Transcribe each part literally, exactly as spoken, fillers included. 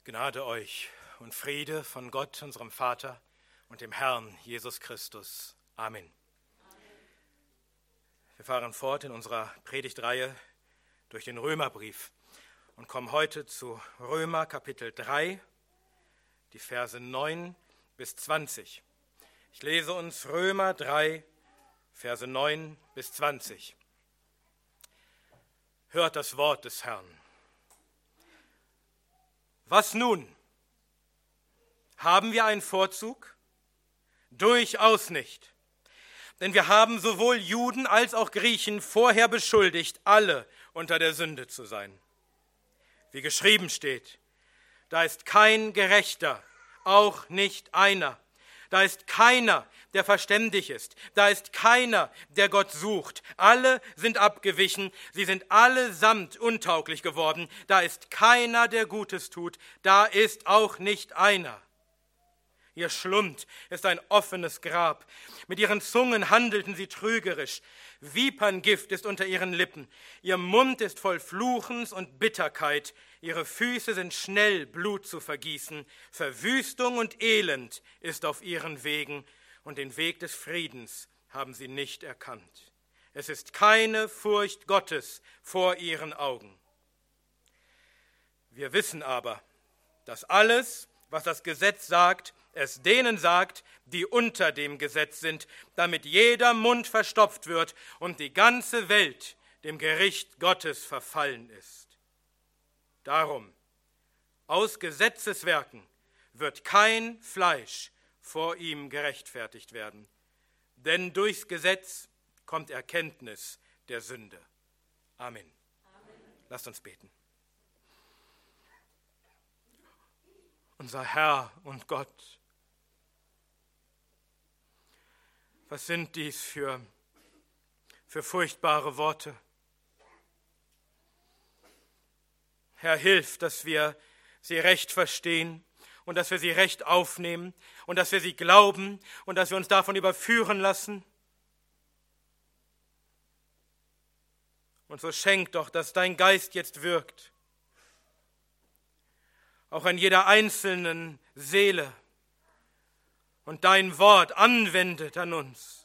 Gnade euch und Friede von Gott, unserem Vater und dem Herrn Jesus Christus. Amen. Amen. Wir fahren fort in unserer Predigtreihe durch den Römerbrief und kommen heute zu Römer Kapitel drei, die Verse neun bis zwanzig. Ich lese uns Römer drei, Verse neun bis zwanzig. Hört das Wort des Herrn. Was nun? Haben wir einen Vorzug? Durchaus nicht. Denn wir haben sowohl Juden als auch Griechen vorher beschuldigt, alle unter der Sünde zu sein. Wie geschrieben steht, da ist kein Gerechter, auch nicht einer. Da ist keiner, der verständig ist. Da ist keiner, der Gott sucht. Alle sind abgewichen. Sie sind allesamt untauglich geworden. Da ist keiner, der Gutes tut. Da ist auch nicht einer. Ihr Schlund ist ein offenes Grab. Mit ihren Zungen handelten sie trügerisch. Viperngift ist unter ihren Lippen. Ihr Mund ist voll Fluchens und Bitterkeit. Ihre Füße sind schnell, Blut zu vergießen. Verwüstung und Elend ist auf ihren Wegen, und den Weg des Friedens haben sie nicht erkannt. Es ist keine Furcht Gottes vor ihren Augen. Wir wissen aber, dass alles, was das Gesetz sagt, es denen sagt, die unter dem Gesetz sind, damit jeder Mund verstopft wird und die ganze Welt dem Gericht Gottes verfallen ist. Darum, aus Gesetzeswerken wird kein Fleisch vor ihm gerechtfertigt werden, denn durchs Gesetz kommt Erkenntnis der Sünde. Amen. Amen. Lasst uns beten. Unser Herr und Gott, was sind dies für, für furchtbare Worte? Herr, hilf, dass wir sie recht verstehen und dass wir sie recht aufnehmen und dass wir sie glauben und dass wir uns davon überführen lassen. Und so schenk doch, dass dein Geist jetzt wirkt, auch an jeder einzelnen Seele, und dein Wort anwendet an uns,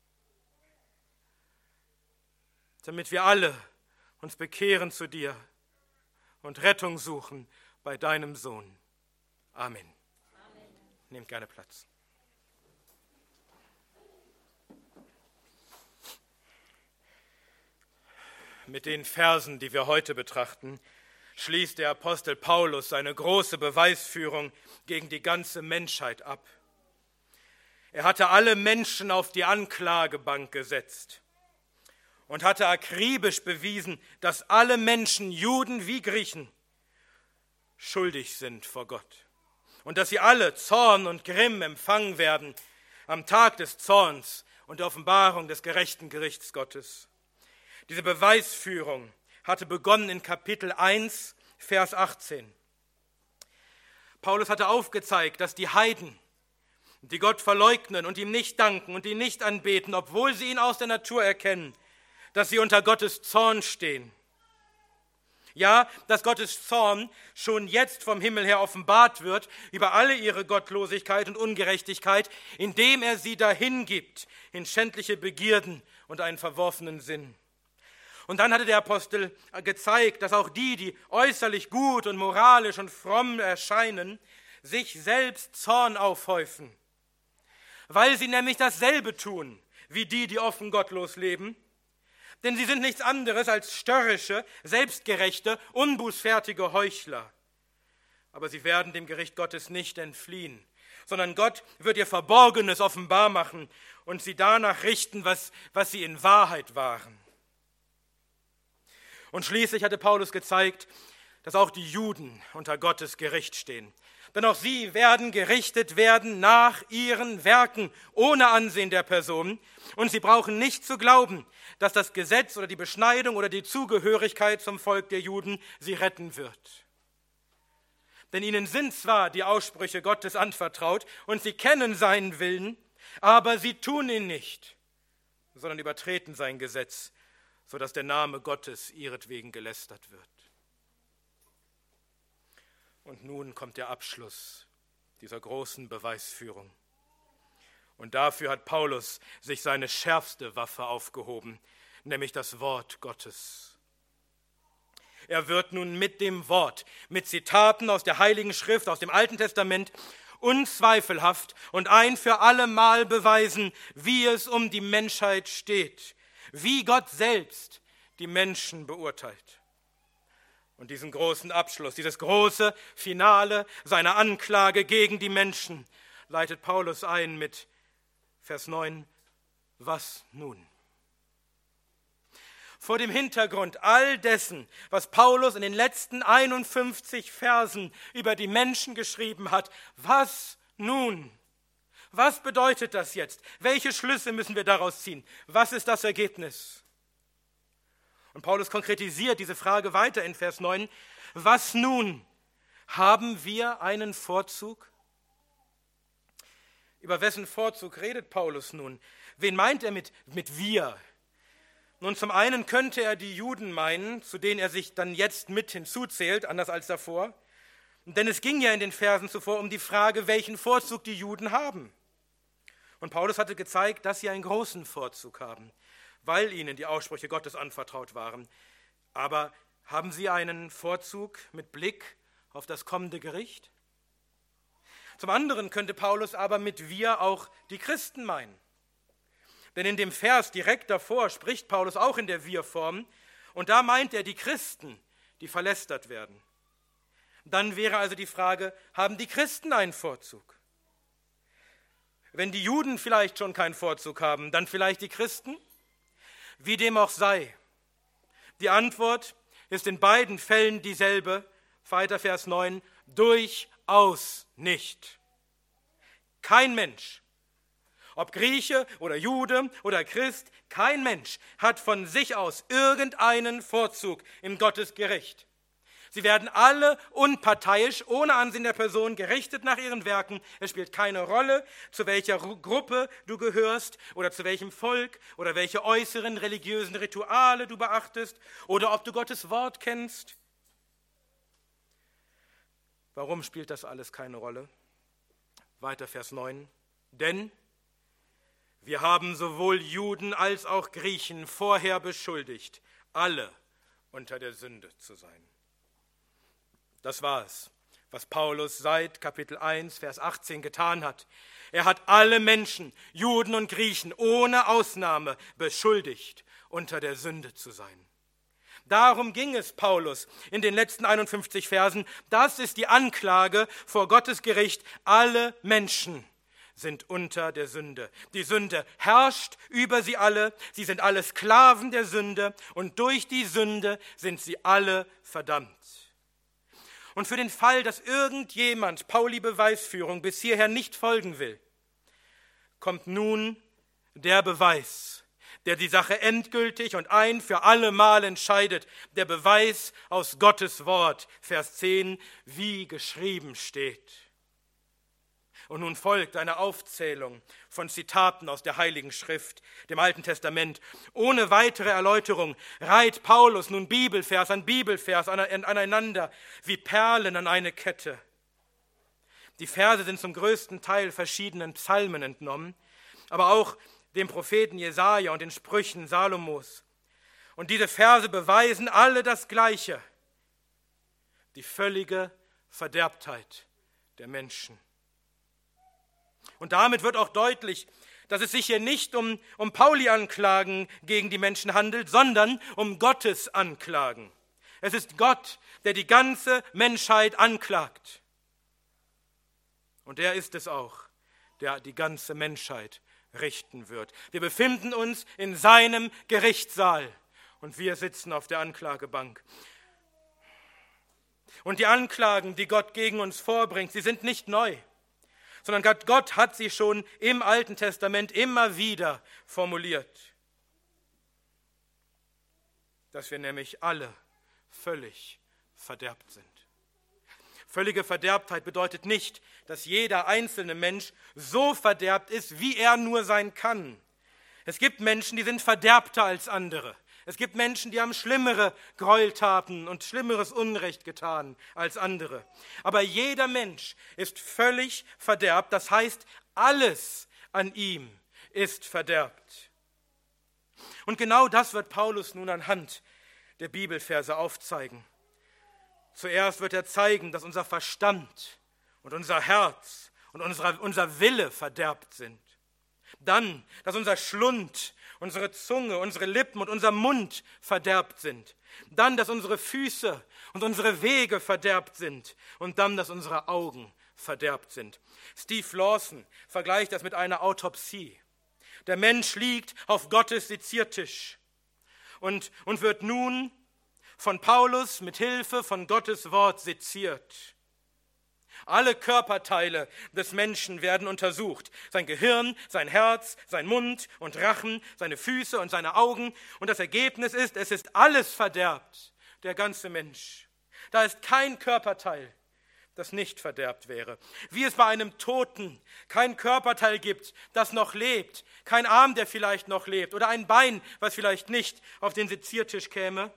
damit wir alle uns bekehren zu dir und Rettung suchen bei deinem Sohn. Amen. Amen. Nehmt gerne Platz. Mit den Versen, die wir heute betrachten, schließt der Apostel Paulus seine große Beweisführung gegen die ganze Menschheit ab. Er hatte alle Menschen auf die Anklagebank gesetzt und hatte akribisch bewiesen, dass alle Menschen, Juden wie Griechen, schuldig sind vor Gott und dass sie alle Zorn und Grimm empfangen werden am Tag des Zorns und der Offenbarung des gerechten Gerichts Gottes. Diese Beweisführung hatte begonnen in Kapitel eins, Vers achtzehn. Paulus hatte aufgezeigt, dass die Heiden, die Gott verleugnen und ihm nicht danken und ihn nicht anbeten, obwohl sie ihn aus der Natur erkennen, dass sie unter Gottes Zorn stehen. Ja, dass Gottes Zorn schon jetzt vom Himmel her offenbart wird über alle ihre Gottlosigkeit und Ungerechtigkeit, indem er sie dahin gibt in schändliche Begierden und einen verworfenen Sinn. Und dann hatte der Apostel gezeigt, dass auch die, die äußerlich gut und moralisch und fromm erscheinen, sich selbst Zorn aufhäufen, weil sie nämlich dasselbe tun wie die, die offen gottlos leben. Denn sie sind nichts anderes als störrische, selbstgerechte, unbußfertige Heuchler. Aber sie werden dem Gericht Gottes nicht entfliehen, sondern Gott wird ihr Verborgenes offenbar machen und sie danach richten, was, was sie in Wahrheit waren. Und schließlich hatte Paulus gezeigt, dass auch die Juden unter Gottes Gericht stehen. Denn auch sie werden gerichtet werden nach ihren Werken, ohne Ansehen der Person. Und sie brauchen nicht zu glauben, dass das Gesetz oder die Beschneidung oder die Zugehörigkeit zum Volk der Juden sie retten wird. Denn ihnen sind zwar die Aussprüche Gottes anvertraut und sie kennen seinen Willen, aber sie tun ihn nicht, sondern übertreten sein Gesetz, sodass der Name Gottes ihretwegen gelästert wird. Und nun kommt der Abschluss dieser großen Beweisführung. Und dafür hat Paulus sich seine schärfste Waffe aufgehoben, nämlich das Wort Gottes. Er wird nun mit dem Wort, mit Zitaten aus der Heiligen Schrift, aus dem Alten Testament, unzweifelhaft und ein für alle Mal beweisen, wie es um die Menschheit steht, wie Gott selbst die Menschen beurteilt. Und diesen großen Abschluss, dieses große Finale seiner Anklage gegen die Menschen leitet Paulus ein mit Vers neun, was nun? Vor dem Hintergrund all dessen, was Paulus in den letzten einundfünfzig Versen über die Menschen geschrieben hat, was nun? Was bedeutet das jetzt? Welche Schlüsse müssen wir daraus ziehen? Was ist das Ergebnis? Und Paulus konkretisiert diese Frage weiter in Vers neun. Was nun? Haben wir einen Vorzug? Über wessen Vorzug redet Paulus nun? Wen meint er mit, mit wir? Nun, zum einen könnte er die Juden meinen, zu denen er sich dann jetzt mit hinzuzählt, anders als davor. Denn es ging ja in den Versen zuvor um die Frage, welchen Vorzug die Juden haben. Und Paulus hatte gezeigt, dass sie einen großen Vorzug haben, weil ihnen die Aussprüche Gottes anvertraut waren. Aber haben sie einen Vorzug mit Blick auf das kommende Gericht? Zum anderen könnte Paulus aber mit wir auch die Christen meinen. Denn in dem Vers direkt davor spricht Paulus auch in der Wir-Form und da meint er die Christen, die verlästert werden. Dann wäre also die Frage, haben die Christen einen Vorzug? Wenn die Juden vielleicht schon keinen Vorzug haben, dann vielleicht die Christen? Wie dem auch sei. Die Antwort ist in beiden Fällen dieselbe, weiter Vers neun, durchaus nicht. Kein Mensch, ob Grieche oder Jude oder Christ, kein Mensch hat von sich aus irgendeinen Vorzug im Gottesgericht. Sie werden alle unparteiisch, ohne Ansehen der Person, gerichtet nach ihren Werken. Es spielt keine Rolle, zu welcher Gruppe du gehörst oder zu welchem Volk oder welche äußeren religiösen Rituale du beachtest oder ob du Gottes Wort kennst. Warum spielt das alles keine Rolle? Weiter Vers neun. Denn wir haben sowohl Juden als auch Griechen vorher beschuldigt, alle unter der Sünde zu sein. Das war es, was Paulus seit Kapitel eins, Vers achtzehn getan hat. Er hat alle Menschen, Juden und Griechen, ohne Ausnahme beschuldigt, unter der Sünde zu sein. Darum ging es Paulus in den letzten einundfünfzig Versen. Das ist die Anklage vor Gottes Gericht. Alle Menschen sind unter der Sünde. Die Sünde herrscht über sie alle. Sie sind alle Sklaven der Sünde und durch die Sünde sind sie alle verdammt. Und für den Fall, dass irgendjemand Pauli Beweisführung bis hierher nicht folgen will, kommt nun der Beweis, der die Sache endgültig und ein für alle Mal entscheidet, der Beweis aus Gottes Wort, Vers zehn, wie geschrieben steht. Und nun folgt eine Aufzählung von Zitaten aus der Heiligen Schrift, dem Alten Testament. Ohne weitere Erläuterung reiht Paulus nun Bibelvers an Bibelvers aneinander, wie Perlen an eine Kette. Die Verse sind zum größten Teil verschiedenen Psalmen entnommen, aber auch dem Propheten Jesaja und den Sprüchen Salomos. Und diese Verse beweisen alle das Gleiche: die völlige Verderbtheit der Menschen. Und damit wird auch deutlich, dass es sich hier nicht um, um Pauli-Anklagen gegen die Menschen handelt, sondern um Gottes Anklagen. Es ist Gott, der die ganze Menschheit anklagt. Und er ist es auch, der die ganze Menschheit richten wird. Wir befinden uns in seinem Gerichtssaal und wir sitzen auf der Anklagebank. Und die Anklagen, die Gott gegen uns vorbringt, sie sind nicht neu, sondern Gott hat sie schon im Alten Testament immer wieder formuliert. Dass wir nämlich alle völlig verderbt sind. Völlige Verderbtheit bedeutet nicht, dass jeder einzelne Mensch so verderbt ist, wie er nur sein kann. Es gibt Menschen, die sind verderbter als andere. Es gibt Menschen, die haben schlimmere Gräueltaten und schlimmeres Unrecht getan als andere. Aber jeder Mensch ist völlig verderbt. Das heißt, alles an ihm ist verderbt. Und genau das wird Paulus nun anhand der Bibelverse aufzeigen. Zuerst wird er zeigen, dass unser Verstand und unser Herz und unser, unser Wille verderbt sind. Dann, dass unser Schlund, unsere Zunge, unsere Lippen und unser Mund verderbt sind. Dann, dass unsere Füße und unsere Wege verderbt sind. Und dann, dass unsere Augen verderbt sind. Steve Lawson vergleicht das mit einer Autopsie. Der Mensch liegt auf Gottes Seziertisch und, und wird nun von Paulus mit Hilfe von Gottes Wort seziert. Alle Körperteile des Menschen werden untersucht. Sein Gehirn, sein Herz, sein Mund und Rachen, seine Füße und seine Augen. Und das Ergebnis ist, es ist alles verderbt, der ganze Mensch. Da ist kein Körperteil, das nicht verderbt wäre. Wie es bei einem Toten kein Körperteil gibt, das noch lebt, kein Arm, der vielleicht noch lebt oder ein Bein, was vielleicht nicht auf den Seziertisch käme,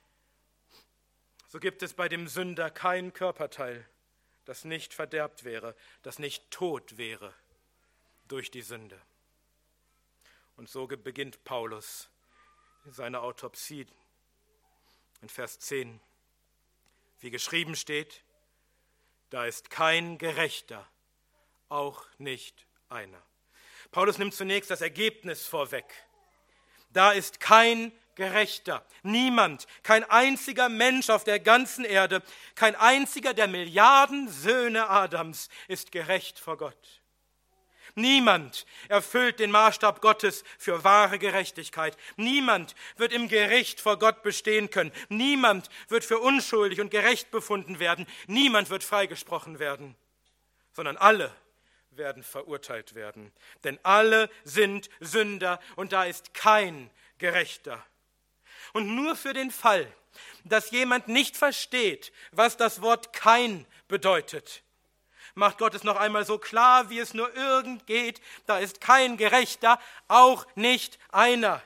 so gibt es bei dem Sünder kein Körperteil, das nicht verderbt wäre, das nicht tot wäre durch die Sünde. Und so beginnt Paulus seine Autopsie in Vers zehn. Wie geschrieben steht, da ist kein Gerechter, auch nicht einer. Paulus nimmt zunächst das Ergebnis vorweg. Da ist kein Gerechter. Niemand, kein einziger Mensch auf der ganzen Erde, kein einziger der Milliarden Söhne Adams ist gerecht vor Gott. Niemand erfüllt den Maßstab Gottes für wahre Gerechtigkeit. Niemand wird im Gericht vor Gott bestehen können. Niemand wird für unschuldig und gerecht befunden werden. Niemand wird freigesprochen werden, sondern alle werden verurteilt werden. Denn alle sind Sünder und da ist kein Gerechter. Und nur für den Fall, dass jemand nicht versteht, was das Wort kein bedeutet, macht Gott es noch einmal so klar, wie es nur irgend geht. Da ist kein Gerechter, auch nicht einer.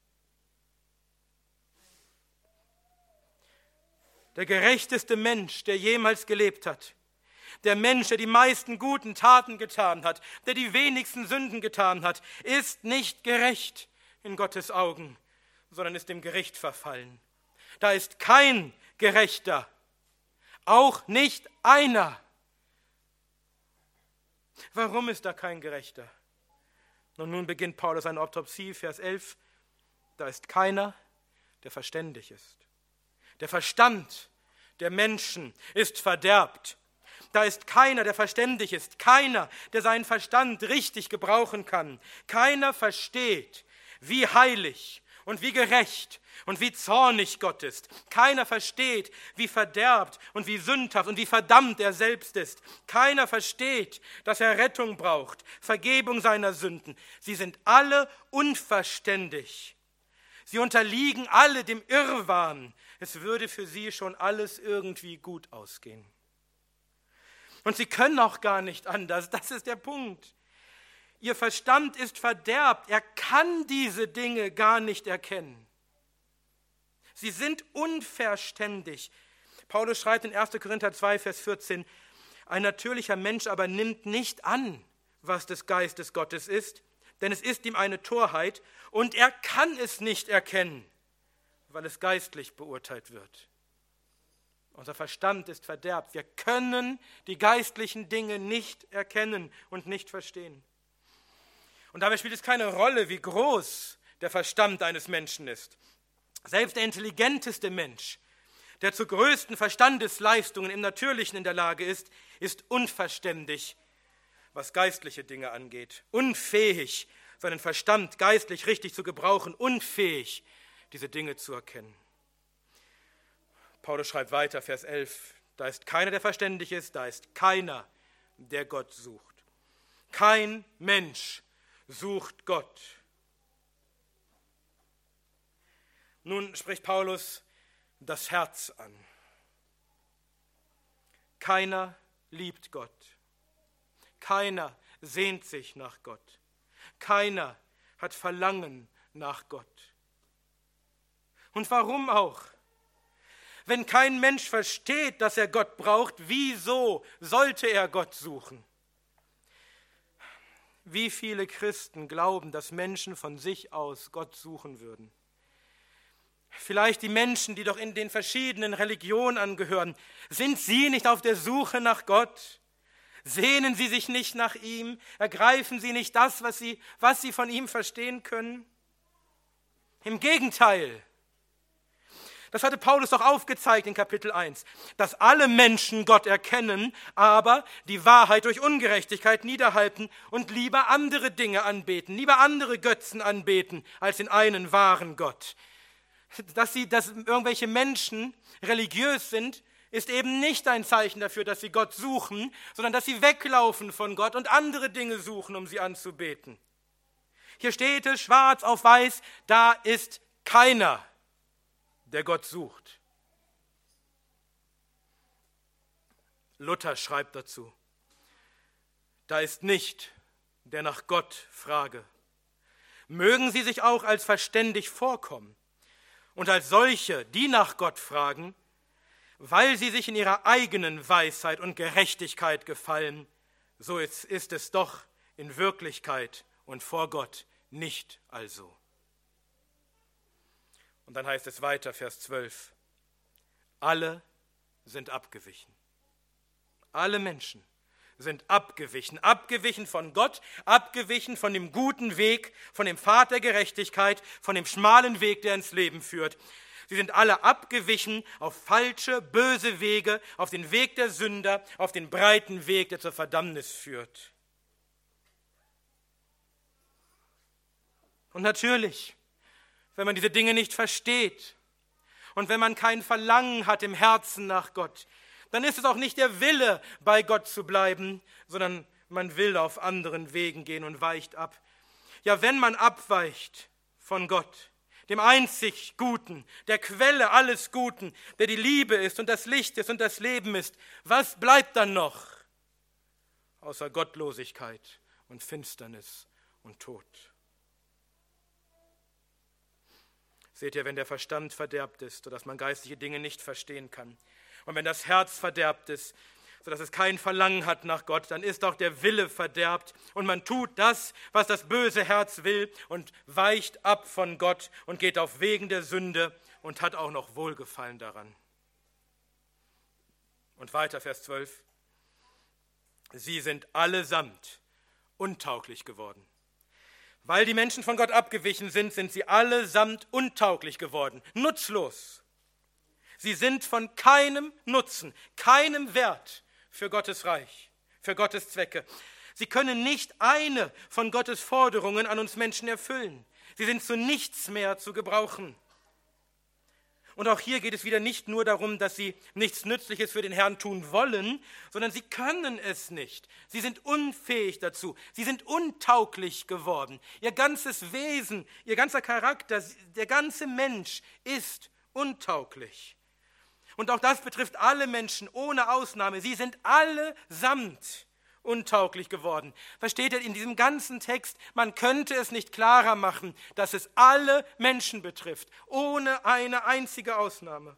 Der gerechteste Mensch, der jemals gelebt hat, der Mensch, der die meisten guten Taten getan hat, der die wenigsten Sünden getan hat, ist nicht gerecht in Gottes Augen, sondern ist dem Gericht verfallen. Da ist kein Gerechter, auch nicht einer. Warum ist da kein Gerechter? Und nun beginnt Paulus eine Autopsie, Vers elf. Da ist keiner, der verständig ist. Der Verstand der Menschen ist verderbt. Da ist keiner, der verständig ist. Keiner, der seinen Verstand richtig gebrauchen kann. Keiner versteht, wie heilig und wie gerecht und wie zornig Gott ist. Keiner versteht, wie verderbt und wie sündhaft und wie verdammt er selbst ist. Keiner versteht, dass er Rettung braucht, Vergebung seiner Sünden. Sie sind alle unverständig. Sie unterliegen alle dem Irrwahn. Es würde für sie schon alles irgendwie gut ausgehen. Und sie können auch gar nicht anders. Das ist der Punkt. Ihr Verstand ist verderbt. Er kann diese Dinge gar nicht erkennen. Sie sind unverständig. Paulus schreibt in erster Korinther zwei, Vers vierzehn, ein natürlicher Mensch aber nimmt nicht an, was des Geistes Gottes ist, denn es ist ihm eine Torheit und er kann es nicht erkennen, weil es geistlich beurteilt wird. Unser Verstand ist verderbt. Wir können die geistlichen Dinge nicht erkennen und nicht verstehen. Und dabei spielt es keine Rolle, wie groß der Verstand eines Menschen ist. Selbst der intelligenteste Mensch, der zu größten Verstandesleistungen im Natürlichen in der Lage ist, ist unverständig, was geistliche Dinge angeht. Unfähig, seinen Verstand geistlich richtig zu gebrauchen. Unfähig, diese Dinge zu erkennen. Paulus schreibt weiter, Vers elf, da ist keiner, der verständig ist, da ist keiner, der Gott sucht. Kein Mensch sucht Gott. Nun spricht Paulus das Herz an. Keiner liebt Gott. Keiner sehnt sich nach Gott. Keiner hat Verlangen nach Gott. Und warum auch? Wenn kein Mensch versteht, dass er Gott braucht, wieso sollte er Gott suchen? Wie viele Christen glauben, dass Menschen von sich aus Gott suchen würden? Vielleicht die Menschen, die doch in den verschiedenen Religionen angehören. Sind sie nicht auf der Suche nach Gott? Sehnen sie sich nicht nach ihm? Ergreifen sie nicht das, was sie, was sie von ihm verstehen können? Im Gegenteil. Das hatte Paulus doch aufgezeigt in Kapitel eins, dass alle Menschen Gott erkennen, aber die Wahrheit durch Ungerechtigkeit niederhalten und lieber andere Dinge anbeten, lieber andere Götzen anbeten, als den einen wahren Gott. Dass sie, dass irgendwelche Menschen religiös sind, ist eben nicht ein Zeichen dafür, dass sie Gott suchen, sondern dass sie weglaufen von Gott und andere Dinge suchen, um sie anzubeten. Hier steht es schwarz auf weiß, da ist keiner, der Gott sucht. Luther schreibt dazu, da ist nicht, der nach Gott frage. Mögen sie sich auch als verständig vorkommen und als solche, die nach Gott fragen, weil sie sich in ihrer eigenen Weisheit und Gerechtigkeit gefallen, so ist, ist es doch in Wirklichkeit und vor Gott nicht also. Und dann heißt es weiter, Vers zwölf, alle sind abgewichen. Alle Menschen sind abgewichen, abgewichen von Gott, abgewichen von dem guten Weg, von dem Pfad der Gerechtigkeit, von dem schmalen Weg, der ins Leben führt. Sie sind alle abgewichen auf falsche, böse Wege, auf den Weg der Sünder, auf den breiten Weg, der zur Verdammnis führt. Und natürlich, wenn man diese Dinge nicht versteht und wenn man kein Verlangen hat im Herzen nach Gott, dann ist es auch nicht der Wille, bei Gott zu bleiben, sondern man will auf anderen Wegen gehen und weicht ab. Ja, wenn man abweicht von Gott, dem einzig Guten, der Quelle alles Guten, der die Liebe ist und das Licht ist und das Leben ist, was bleibt dann noch außer Gottlosigkeit und Finsternis und Tod? Seht ihr, wenn der Verstand verderbt ist, sodass man geistliche Dinge nicht verstehen kann, und wenn das Herz verderbt ist, sodass es kein Verlangen hat nach Gott, dann ist auch der Wille verderbt und man tut das, was das böse Herz will und weicht ab von Gott und geht auf Wegen der Sünde und hat auch noch Wohlgefallen daran. Und weiter, Vers zwölf. Sie sind allesamt untauglich geworden. Weil die Menschen von Gott abgewichen sind, sind sie allesamt untauglich geworden, nutzlos. Sie sind von keinem Nutzen, keinem Wert für Gottes Reich, für Gottes Zwecke. Sie können nicht eine von Gottes Forderungen an uns Menschen erfüllen. Sie sind zu nichts mehr zu gebrauchen. Und auch hier geht es wieder nicht nur darum, dass sie nichts Nützliches für den Herrn tun wollen, sondern sie können es nicht. Sie sind unfähig dazu. Sie sind untauglich geworden. Ihr ganzes Wesen, ihr ganzer Charakter, der ganze Mensch ist untauglich. Und auch das betrifft alle Menschen ohne Ausnahme. Sie sind allesamt untauglich geworden. Versteht ihr, in diesem ganzen Text, man könnte es nicht klarer machen, dass es alle Menschen betrifft, ohne eine einzige Ausnahme.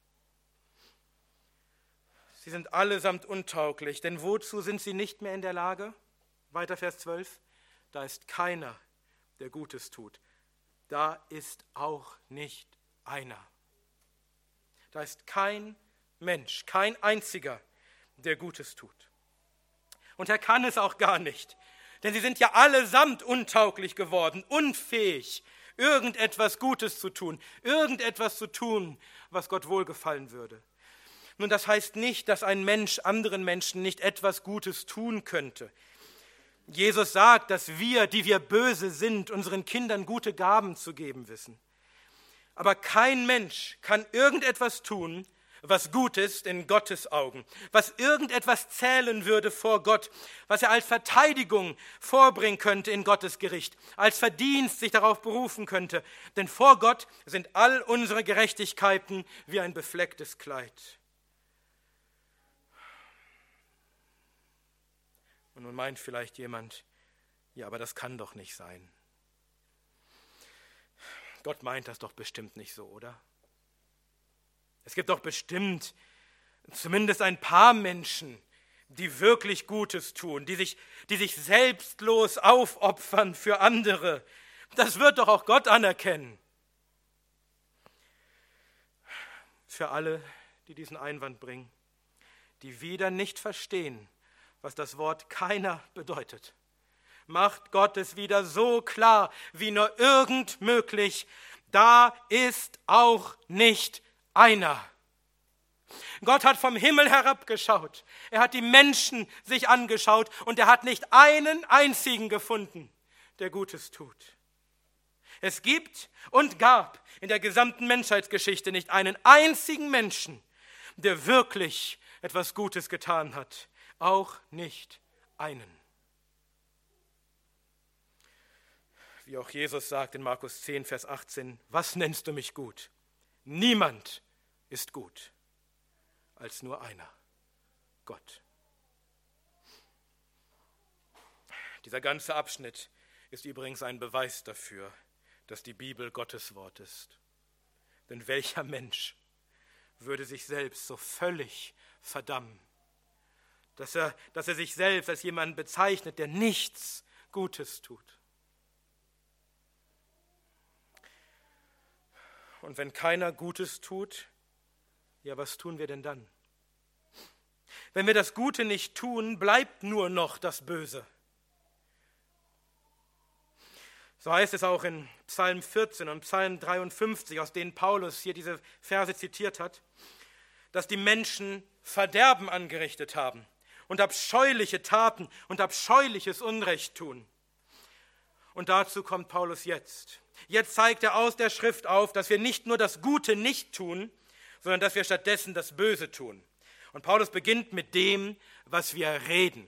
Sie sind allesamt untauglich, denn wozu sind sie nicht mehr in der Lage? Weiter Vers zwölf, da ist keiner, der Gutes tut. Da ist auch nicht einer. Da ist kein Mensch, kein einziger, der Gutes tut. Und er kann es auch gar nicht, denn sie sind ja allesamt untauglich geworden, unfähig, irgendetwas Gutes zu tun, irgendetwas zu tun, was Gott wohlgefallen würde. Nun, das heißt nicht, dass ein Mensch anderen Menschen nicht etwas Gutes tun könnte. Jesus sagt, dass wir, die wir böse sind, unseren Kindern gute Gaben zu geben wissen. Aber kein Mensch kann irgendetwas tun, was gut ist in Gottes Augen, was irgendetwas zählen würde vor Gott, was er als Verteidigung vorbringen könnte in Gottes Gericht, als Verdienst sich darauf berufen könnte. Denn vor Gott sind all unsere Gerechtigkeiten wie ein beflecktes Kleid. Und nun meint vielleicht jemand, ja, aber das kann doch nicht sein. Gott meint das doch bestimmt nicht so, oder? Es gibt doch bestimmt zumindest ein paar Menschen, die wirklich Gutes tun, die sich, die sich selbstlos aufopfern für andere. Das wird doch auch Gott anerkennen. Für alle, die diesen Einwand bringen, die wieder nicht verstehen, was das Wort keiner bedeutet, macht Gott es wieder so klar, wie nur irgend möglich. Da ist auch nicht einer. Gott hat vom Himmel herabgeschaut. Er hat die Menschen sich angeschaut und er hat nicht einen einzigen gefunden, der Gutes tut. Es gibt und gab in der gesamten Menschheitsgeschichte nicht einen einzigen Menschen, der wirklich etwas Gutes getan hat. Auch nicht einen. Wie auch Jesus sagt in Markus zehn, Vers achtzehn, was nennst du mich gut? Niemand ist gut, als nur einer, Gott. Dieser ganze Abschnitt ist übrigens ein Beweis dafür, dass die Bibel Gottes Wort ist. Denn welcher Mensch würde sich selbst so völlig verdammen, dass er, dass er sich selbst als jemanden bezeichnet, der nichts Gutes tut? Und wenn keiner Gutes tut, ja, was tun wir denn dann? Wenn wir das Gute nicht tun, bleibt nur noch das Böse. So heißt es auch in Psalm vierzehn und Psalm dreiundfünfzig, aus denen Paulus hier diese Verse zitiert hat, dass die Menschen Verderben angerichtet haben und abscheuliche Taten und abscheuliches Unrecht tun. Und dazu kommt Paulus jetzt. Jetzt zeigt er aus der Schrift auf, dass wir nicht nur das Gute nicht tun, sondern dass wir stattdessen das Böse tun. Und Paulus beginnt mit dem, was wir reden.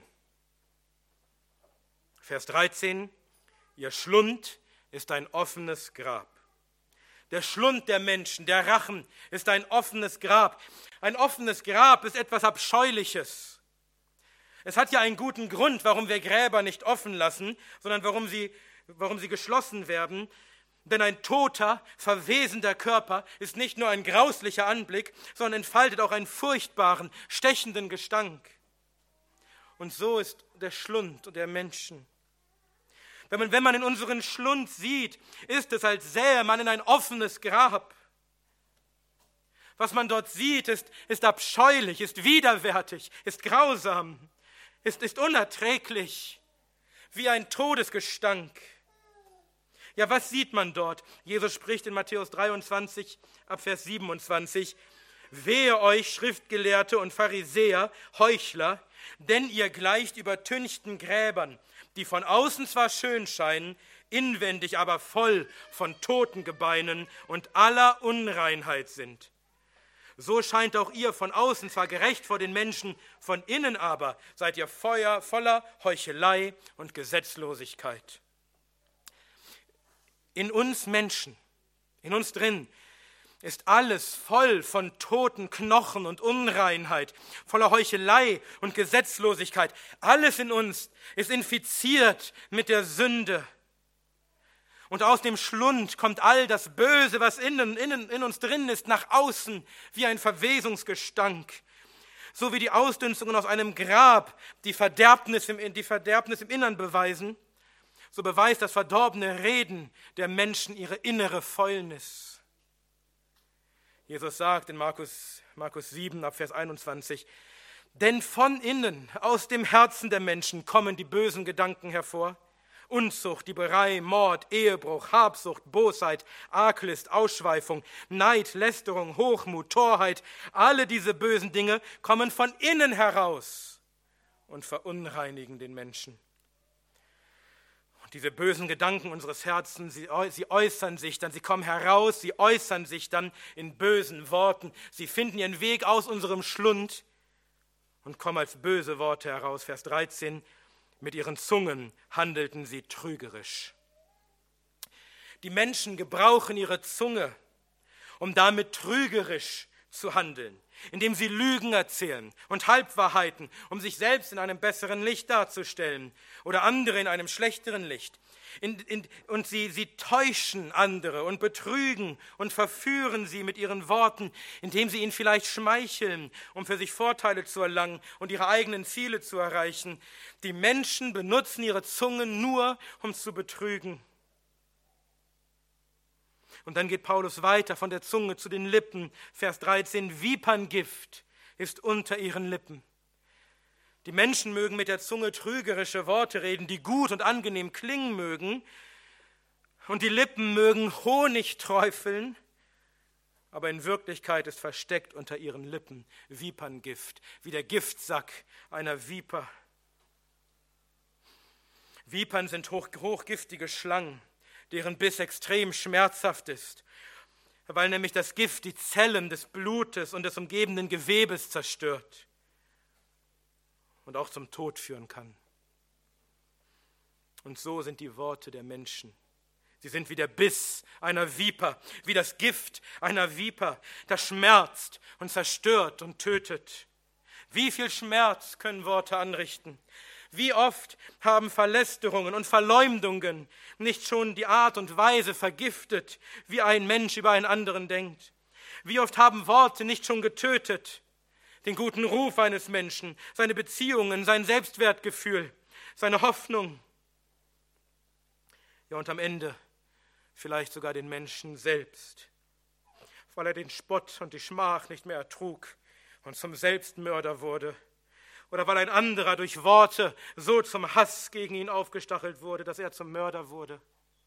Vers dreizehn, ihr Schlund ist ein offenes Grab. Der Schlund der Menschen, der Rachen, ist ein offenes Grab. Ein offenes Grab ist etwas Abscheuliches. Es hat ja einen guten Grund, warum wir Gräber nicht offen lassen, sondern warum sie, warum sie geschlossen werden. Denn ein toter, verwesender Körper ist nicht nur ein grauslicher Anblick, sondern entfaltet auch einen furchtbaren, stechenden Gestank. Und so ist der Schlund der Menschen. Wenn man, wenn man in unseren Schlund sieht, ist es, als sähe man in ein offenes Grab. Was man dort sieht, ist, ist abscheulich, ist widerwärtig, ist grausam, ist, ist unerträglich, wie ein Todesgestank. Ja, was sieht man dort? Jesus spricht in Matthäus dreiundzwanzig, ab Vers siebenundzwanzig, wehe euch, Schriftgelehrte und Pharisäer, Heuchler, denn ihr gleicht übertünchten Gräbern, die von außen zwar schön scheinen, inwendig aber voll von toten Gebeinen und aller Unreinheit sind. So scheint auch ihr von außen zwar gerecht vor den Menschen, von innen aber seid ihr Feuer voller Heuchelei und Gesetzlosigkeit. In uns Menschen, in uns drin, ist alles voll von toten Knochen und Unreinheit, voller Heuchelei und Gesetzlosigkeit. Alles in uns ist infiziert mit der Sünde. Und aus dem Schlund kommt all das Böse, was innen, innen in uns drin ist, nach außen wie ein Verwesungsgestank. So wie die Ausdünstungen aus einem Grab die Verderbnis im, die Verderbnis im Innern beweisen, so beweist das verdorbene Reden der Menschen ihre innere Fäulnis. Jesus sagt in Markus, Markus sieben, ab Vers einundzwanzig, denn von innen, aus dem Herzen der Menschen kommen die bösen Gedanken hervor. Unzucht, Dieberei, Mord, Ehebruch, Habsucht, Bosheit, Arglist, Ausschweifung, Neid, Lästerung, Hochmut, Torheit, alle diese bösen Dinge kommen von innen heraus und verunreinigen den Menschen. Und diese bösen Gedanken unseres Herzens, sie, sie äußern sich dann, sie kommen heraus, sie äußern sich dann in bösen Worten. Sie finden ihren Weg aus unserem Schlund und kommen als böse Worte heraus. Vers dreizehn, mit ihren Zungen handelten sie trügerisch. Die Menschen gebrauchen ihre Zunge, um damit trügerisch zu handeln, indem sie Lügen erzählen und Halbwahrheiten, um sich selbst in einem besseren Licht darzustellen oder andere in einem schlechteren Licht. In, in, und sie, sie täuschen andere und betrügen und verführen sie mit ihren Worten, indem sie ihnen vielleicht schmeicheln, um für sich Vorteile zu erlangen und ihre eigenen Ziele zu erreichen. Die Menschen benutzen ihre Zungen nur, um zu betrügen. Und dann geht Paulus weiter von der Zunge zu den Lippen. Vers dreizehn, Viperngift ist unter ihren Lippen. Die Menschen mögen mit der Zunge trügerische Worte reden, die gut und angenehm klingen mögen. Und die Lippen mögen Honig träufeln. Aber in Wirklichkeit ist versteckt unter ihren Lippen Viperngift, wie der Giftsack einer Viper. Vipern sind hoch, hochgiftige Schlangen, deren Biss extrem schmerzhaft ist, weil nämlich das Gift die Zellen des Blutes und des umgebenden Gewebes zerstört und auch zum Tod führen kann. Und so sind die Worte der Menschen. Sie sind wie der Biss einer Viper, wie das Gift einer Viper, das schmerzt und zerstört und tötet. Wie viel Schmerz können Worte anrichten? Wie oft haben Verlästerungen und Verleumdungen nicht schon die Art und Weise vergiftet, wie ein Mensch über einen anderen denkt? Wie oft haben Worte nicht schon getötet, den guten Ruf eines Menschen, seine Beziehungen, sein Selbstwertgefühl, seine Hoffnung? Ja, und am Ende vielleicht sogar den Menschen selbst, weil er den Spott und die Schmach nicht mehr ertrug und zum Selbstmörder wurde. Oder weil ein anderer durch Worte so zum Hass gegen ihn aufgestachelt wurde, dass er zum Mörder wurde.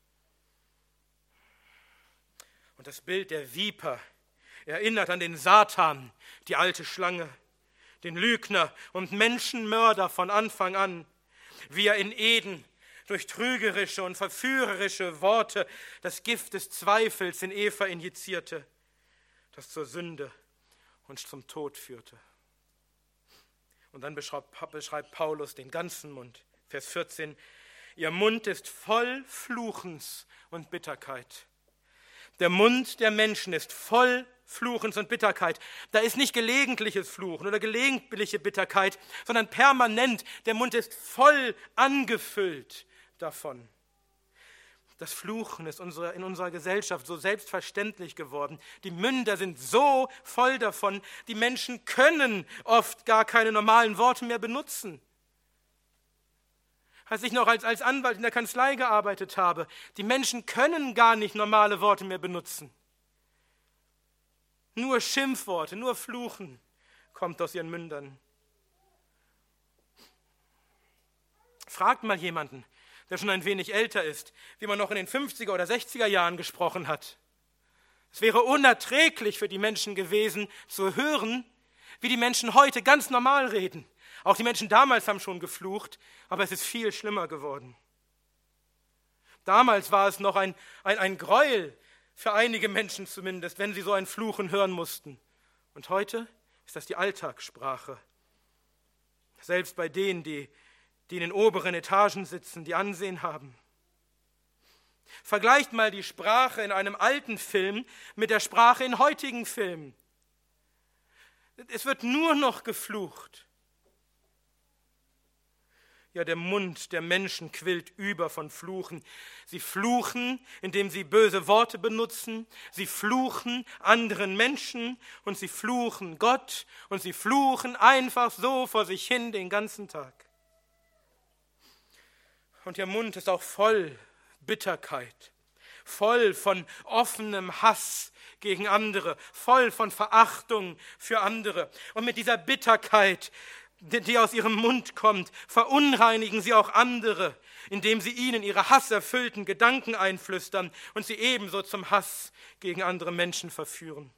Und das Bild der Viper erinnert an den Satan, die alte Schlange, den Lügner und Menschenmörder von Anfang an, wie er in Eden durch trügerische und verführerische Worte das Gift des Zweifels in Eva injizierte, das zur Sünde und zum Tod führte. Und dann beschreibt, beschreibt Paulus den ganzen Mund. Vers vierzehn, ihr Mund ist voll Fluchens und Bitterkeit. Der Mund der Menschen ist voll Fluchens und Bitterkeit. Da ist nicht gelegentliches Fluchen oder gelegentliche Bitterkeit, sondern permanent. Der Mund ist voll angefüllt davon. Das Fluchen ist unsere, in unserer Gesellschaft so selbstverständlich geworden. Die Münder sind so voll davon, die Menschen können oft gar keine normalen Worte mehr benutzen. Als ich noch als, als Anwalt in der Kanzlei gearbeitet habe, die Menschen können gar nicht normale Worte mehr benutzen. Nur Schimpfworte, nur Fluchen kommt aus ihren Mündern. Fragt mal jemanden, der schon ein wenig älter ist, wie man noch in den fünfziger oder sechziger Jahren gesprochen hat. Es wäre unerträglich für die Menschen gewesen, zu hören, wie die Menschen heute ganz normal reden. Auch die Menschen damals haben schon geflucht, aber es ist viel schlimmer geworden. Damals war es noch ein, ein, ein Gräuel, für einige Menschen zumindest, wenn sie so ein Fluchen hören mussten. Und heute ist das die Alltagssprache. Selbst bei denen, die die in den oberen Etagen sitzen, die Ansehen haben. Vergleicht mal die Sprache in einem alten Film mit der Sprache in heutigen Filmen. Es wird nur noch geflucht. Ja, der Mund der Menschen quillt über von Fluchen. Sie fluchen, indem sie böse Worte benutzen. Sie fluchen anderen Menschen und sie fluchen Gott und sie fluchen einfach so vor sich hin den ganzen Tag. Und ihr Mund ist auch voll Bitterkeit, voll von offenem Hass gegen andere, voll von Verachtung für andere. Und mit dieser Bitterkeit, die aus ihrem Mund kommt, verunreinigen sie auch andere, indem sie ihnen ihre hasserfüllten Gedanken einflüstern und sie ebenso zum Hass gegen andere Menschen verführen.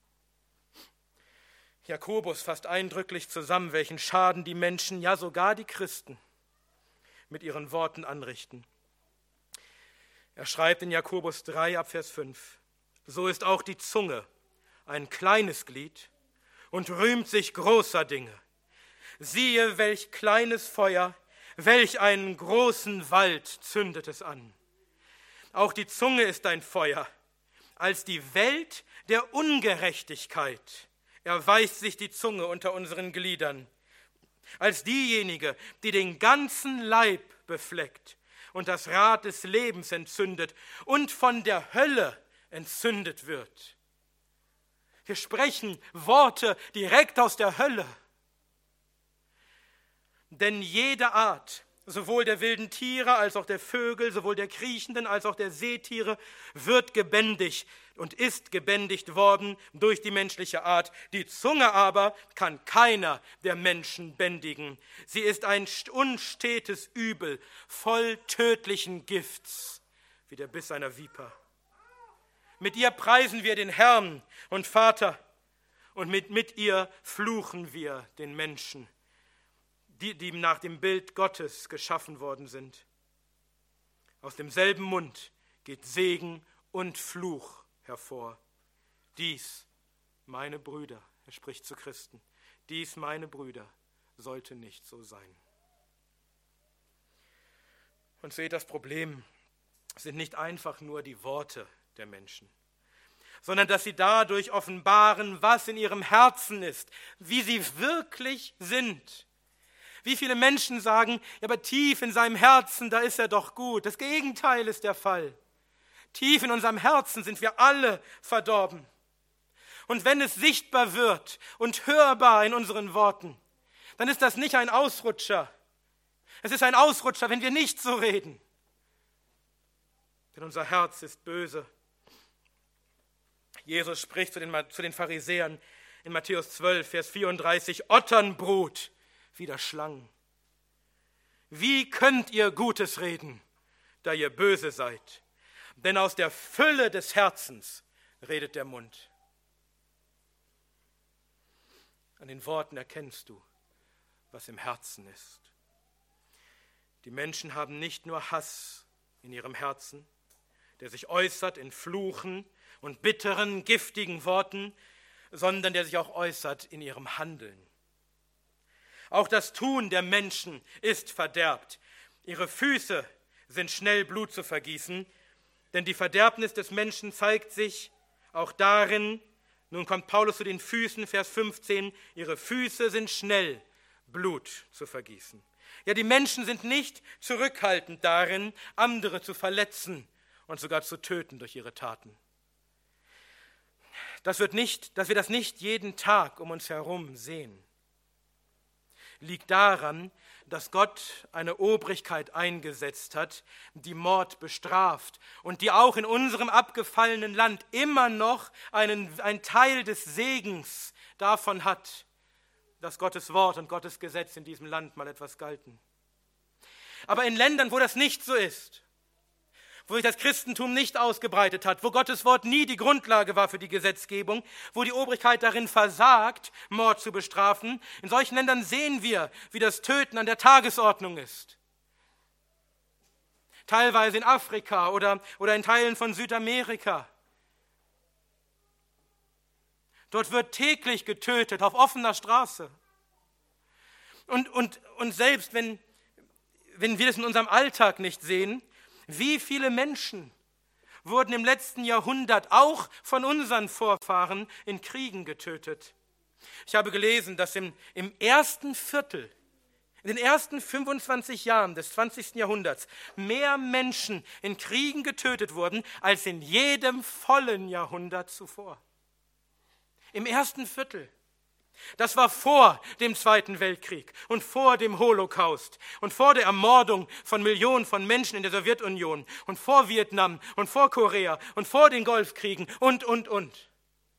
Jakobus fasst eindrücklich zusammen, welchen Schaden die Menschen, ja sogar die Christen, mit ihren Worten anrichten. Er schreibt in Jakobus drei, ab Vers fünf, so ist auch die Zunge ein kleines Glied und rühmt sich großer Dinge. Siehe, welch kleines Feuer, welch einen großen Wald zündet es an. Auch die Zunge ist ein Feuer. Als die Welt der Ungerechtigkeit erweist sich die Zunge unter unseren Gliedern. Als diejenige, die den ganzen Leib befleckt und das Rad des Lebens entzündet und von der Hölle entzündet wird. Wir sprechen Worte direkt aus der Hölle. Denn jede Art, sowohl der wilden Tiere als auch der Vögel, sowohl der kriechenden als auch der Seetiere, wird gebändigt und ist gebändigt worden durch die menschliche Art. Die Zunge aber kann keiner der Menschen bändigen. Sie ist ein unstetes Übel, voll tödlichen Gifts, wie der Biss einer Viper. Mit ihr preisen wir den Herrn und Vater, und mit, mit ihr fluchen wir den Menschen, die, die nach dem Bild Gottes geschaffen worden sind. Aus demselben Mund geht Segen und Fluch hervor. Dies, meine Brüder, er spricht zu Christen, dies, meine Brüder, sollte nicht so sein. Und seht, das Problem sind nicht einfach nur die Worte der Menschen, sondern dass sie dadurch offenbaren, was in ihrem Herzen ist, wie sie wirklich sind. Wie viele Menschen sagen, ja, aber tief in seinem Herzen, da ist er doch gut. Das Gegenteil ist der Fall. Tief in unserem Herzen sind wir alle verdorben. Und wenn es sichtbar wird und hörbar in unseren Worten, dann ist das nicht ein Ausrutscher. Es ist ein Ausrutscher, wenn wir nicht so reden. Denn unser Herz ist böse. Jesus spricht zu den, zu den Pharisäern in Matthäus zwölf, Vers vierunddreißig, Otternbrut wider Schlangen. Wie könnt ihr Gutes reden, da ihr böse seid? Denn aus der Fülle des Herzens redet der Mund. An den Worten erkennst du, was im Herzen ist. Die Menschen haben nicht nur Hass in ihrem Herzen, der sich äußert in Fluchen und bitteren, giftigen Worten, sondern der sich auch äußert in ihrem Handeln. Auch das Tun der Menschen ist verderbt. Ihre Füße sind schnell Blut zu vergießen, denn die Verderbnis des Menschen zeigt sich auch darin, nun kommt Paulus zu den Füßen, Vers fünfzehn, ihre Füße sind schnell Blut zu vergießen. Ja, die Menschen sind nicht zurückhaltend darin, andere zu verletzen und sogar zu töten durch ihre Taten. Das wird nicht, dass wir das nicht jeden Tag um uns herum sehen, liegt daran, dass Gott eine Obrigkeit eingesetzt hat, die Mord bestraft und die auch in unserem abgefallenen Land immer noch einen, einen Teil des Segens davon hat, dass Gottes Wort und Gottes Gesetz in diesem Land mal etwas galten. Aber in Ländern, wo das nicht so ist, wo sich das Christentum nicht ausgebreitet hat, wo Gottes Wort nie die Grundlage war für die Gesetzgebung, wo die Obrigkeit darin versagt, Mord zu bestrafen, in solchen Ländern sehen wir, wie das Töten an der Tagesordnung ist. Teilweise in Afrika oder, oder in Teilen von Südamerika. Dort wird täglich getötet, auf offener Straße. Und, und, und selbst wenn, wenn wir das in unserem Alltag nicht sehen, wie viele Menschen wurden im letzten Jahrhundert auch von unseren Vorfahren in Kriegen getötet? Ich habe gelesen, dass im, im ersten Viertel, in den ersten fünfundzwanzig Jahren des zwanzigsten Jahrhunderts mehr Menschen in Kriegen getötet wurden, als in jedem vollen Jahrhundert zuvor. Im ersten Viertel. Das war vor dem Zweiten Weltkrieg und vor dem Holocaust und vor der Ermordung von Millionen von Menschen in der Sowjetunion und vor Vietnam und vor Korea und vor den Golfkriegen und, und, und.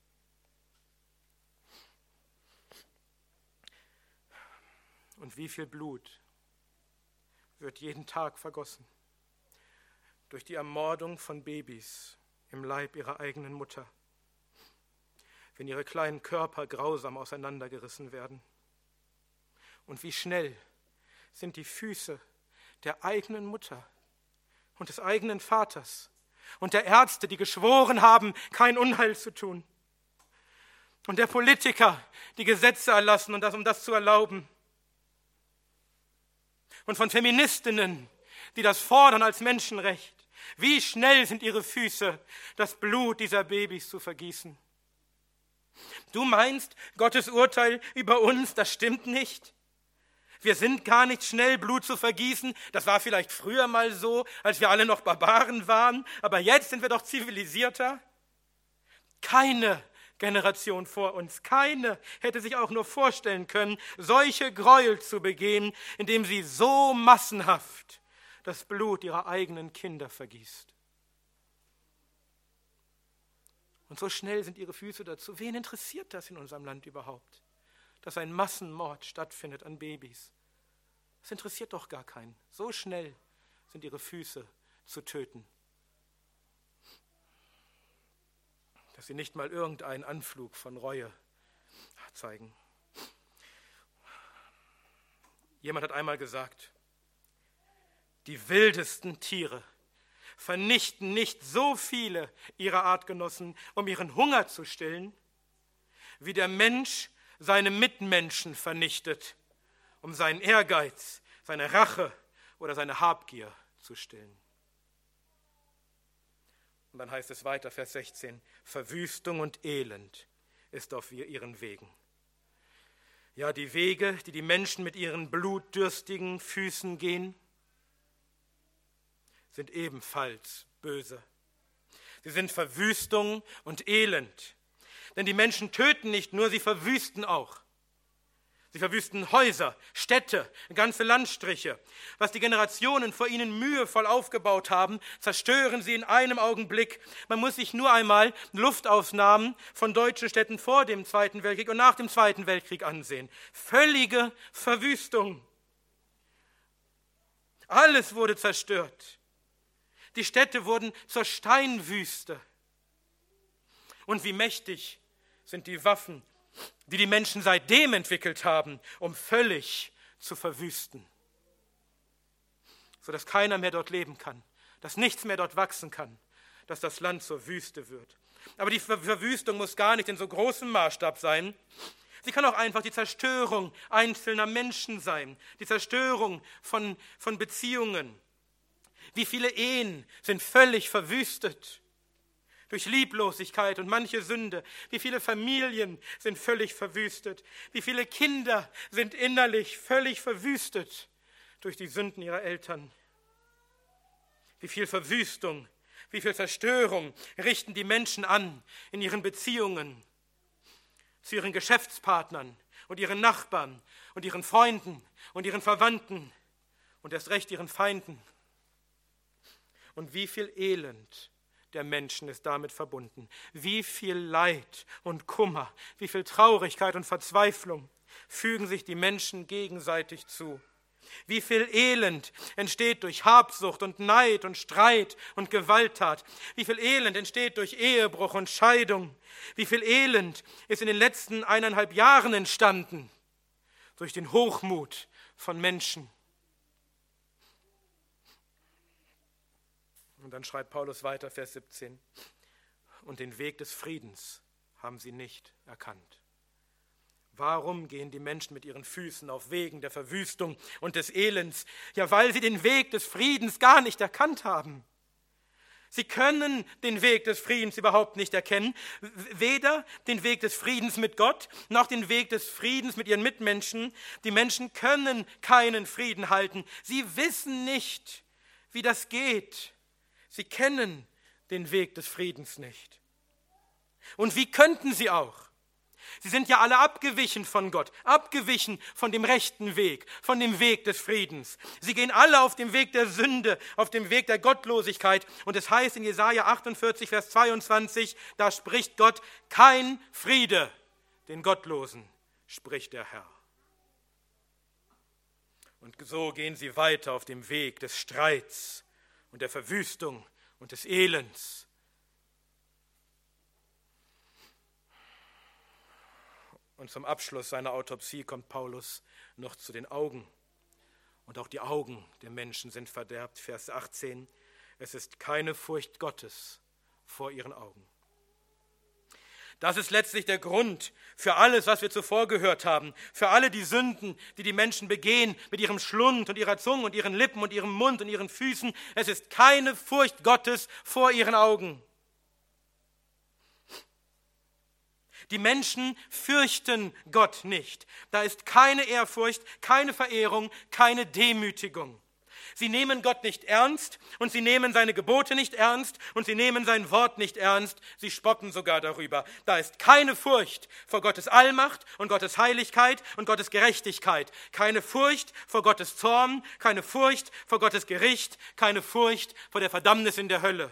Und wie viel Blut wird jeden Tag vergossen durch die Ermordung von Babys im Leib ihrer eigenen Mutter, wenn ihre kleinen Körper grausam auseinandergerissen werden. Und wie schnell sind die Füße der eigenen Mutter und des eigenen Vaters und der Ärzte, die geschworen haben, kein Unheil zu tun. Und der Politiker, die Gesetze erlassen, und das, um das zu erlauben. Und von Feministinnen, die das fordern als Menschenrecht. Wie schnell sind ihre Füße, das Blut dieser Babys zu vergießen. Du meinst, Gottes Urteil über uns, das stimmt nicht? Wir sind gar nicht schnell, Blut zu vergießen. Das war vielleicht früher mal so, als wir alle noch Barbaren waren. Aber jetzt sind wir doch zivilisierter. Keine Generation vor uns, keine hätte sich auch nur vorstellen können, solche Gräuel zu begehen, indem sie so massenhaft das Blut ihrer eigenen Kinder vergießt. Und so schnell sind ihre Füße dazu. Wen interessiert das in unserem Land überhaupt, dass ein Massenmord stattfindet an Babys? Das interessiert doch gar keinen. So schnell sind ihre Füße zu töten, dass sie nicht mal irgendeinen Anflug von Reue zeigen. Jemand hat einmal gesagt, die wildesten Tiere vernichten nicht so viele ihrer Artgenossen, um ihren Hunger zu stillen, wie der Mensch seine Mitmenschen vernichtet, um seinen Ehrgeiz, seine Rache oder seine Habgier zu stillen. Und dann heißt es weiter, Vers sechzehn, Verwüstung und Elend ist auf ihren Wegen. Ja, die Wege, die die Menschen mit ihren blutdürstigen Füßen gehen, sind ebenfalls böse. Sie sind Verwüstung und Elend. Denn die Menschen töten nicht nur, sie verwüsten auch. Sie verwüsten Häuser, Städte, ganze Landstriche. Was die Generationen vor ihnen mühevoll aufgebaut haben, zerstören sie in einem Augenblick. Man muss sich nur einmal Luftaufnahmen von deutschen Städten vor dem Zweiten Weltkrieg und nach dem Zweiten Weltkrieg ansehen. Völlige Verwüstung. Alles wurde zerstört. Die Städte wurden zur Steinwüste. Und wie mächtig sind die Waffen, die die Menschen seitdem entwickelt haben, um völlig zu verwüsten, sodass keiner mehr dort leben kann, dass nichts mehr dort wachsen kann, dass das Land zur Wüste wird. Aber die Verwüstung muss gar nicht in so großem Maßstab sein. Sie kann auch einfach die Zerstörung einzelner Menschen sein, die Zerstörung von, von Beziehungen. Wie viele Ehen sind völlig verwüstet durch Lieblosigkeit und manche Sünde? Wie viele Familien sind völlig verwüstet? Wie viele Kinder sind innerlich völlig verwüstet durch die Sünden ihrer Eltern? Wie viel Verwüstung, wie viel Zerstörung richten die Menschen an in ihren Beziehungen zu ihren Geschäftspartnern und ihren Nachbarn und ihren Freunden und ihren Verwandten und erst recht ihren Feinden. Und wie viel Elend der Menschen ist damit verbunden. Wie viel Leid und Kummer, wie viel Traurigkeit und Verzweiflung fügen sich die Menschen gegenseitig zu. Wie viel Elend entsteht durch Habsucht und Neid und Streit und Gewalttat. Wie viel Elend entsteht durch Ehebruch und Scheidung. Wie viel Elend ist in den letzten eineinhalb Jahren entstanden durch den Hochmut von Menschen. Und dann schreibt Paulus weiter, Vers siebzehn, und den Weg des Friedens haben sie nicht erkannt. Warum gehen die Menschen mit ihren Füßen auf Wegen der Verwüstung und des Elends? Ja, weil sie den Weg des Friedens gar nicht erkannt haben. Sie können den Weg des Friedens überhaupt nicht erkennen, weder den Weg des Friedens mit Gott, noch den Weg des Friedens mit ihren Mitmenschen. Die Menschen können keinen Frieden halten. Sie wissen nicht, wie das geht. Sie kennen den Weg des Friedens nicht. Und wie könnten sie auch? Sie sind ja alle abgewichen von Gott, abgewichen von dem rechten Weg, von dem Weg des Friedens. Sie gehen alle auf dem Weg der Sünde, auf dem Weg der Gottlosigkeit. Und es heißt in Jesaja achtundvierzig, Vers zweiundzwanzig, da spricht Gott, kein Friede den Gottlosen, spricht der Herr. Und so gehen sie weiter auf dem Weg des Streits und der Verwüstung und des Elends. Und zum Abschluss seiner Autopsie kommt Paulus noch zu den Augen. Und auch die Augen der Menschen sind verderbt. Vers achtzehn, es ist keine Furcht Gottes vor ihren Augen. Das ist letztlich der Grund für alles, was wir zuvor gehört haben, für alle die Sünden, die die Menschen begehen mit ihrem Schlund und ihrer Zunge und ihren Lippen und ihrem Mund und ihren Füßen. Es ist keine Furcht Gottes vor ihren Augen. Die Menschen fürchten Gott nicht. Da ist keine Ehrfurcht, keine Verehrung, keine Demütigung. Sie nehmen Gott nicht ernst und sie nehmen seine Gebote nicht ernst und sie nehmen sein Wort nicht ernst. Sie spotten sogar darüber. Da ist keine Furcht vor Gottes Allmacht und Gottes Heiligkeit und Gottes Gerechtigkeit. Keine Furcht vor Gottes Zorn, keine Furcht vor Gottes Gericht, keine Furcht vor der Verdammnis in der Hölle.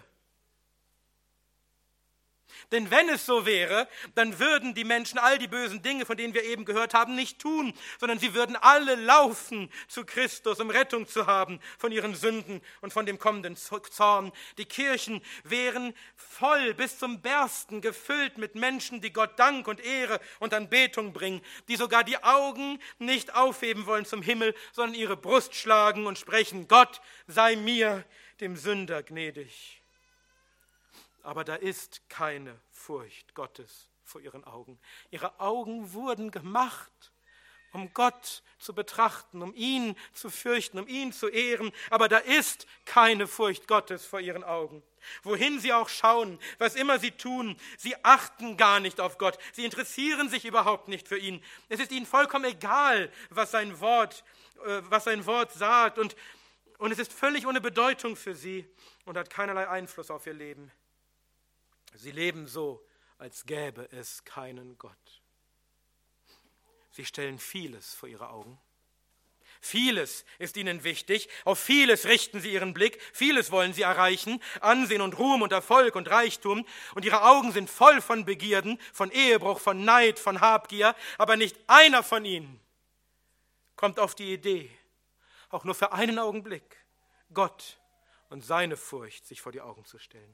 Denn wenn es so wäre, dann würden die Menschen all die bösen Dinge, von denen wir eben gehört haben, nicht tun, sondern sie würden alle laufen zu Christus, um Rettung zu haben von ihren Sünden und von dem kommenden Zorn. Die Kirchen wären voll bis zum Bersten gefüllt mit Menschen, die Gott Dank und Ehre und Anbetung bringen, die sogar die Augen nicht aufheben wollen zum Himmel, sondern ihre Brust schlagen und sprechen: Gott sei mir, dem Sünder, gnädig. Aber da ist keine Furcht Gottes vor ihren Augen. Ihre Augen wurden gemacht, um Gott zu betrachten, um ihn zu fürchten, um ihn zu ehren. Aber da ist keine Furcht Gottes vor ihren Augen. Wohin sie auch schauen, was immer sie tun, sie achten gar nicht auf Gott. Sie interessieren sich überhaupt nicht für ihn. Es ist ihnen vollkommen egal, was sein Wort, äh, was sein Wort sagt. Und, und es ist völlig ohne Bedeutung für sie und hat keinerlei Einfluss auf ihr Leben. Sie leben so, als gäbe es keinen Gott. Sie stellen vieles vor ihre Augen. Vieles ist ihnen wichtig, auf vieles richten sie ihren Blick, vieles wollen sie erreichen, Ansehen und Ruhm und Erfolg und Reichtum, und ihre Augen sind voll von Begierden, von Ehebruch, von Neid, von Habgier, aber nicht einer von ihnen kommt auf die Idee, auch nur für einen Augenblick, Gott und seine Furcht sich vor die Augen zu stellen.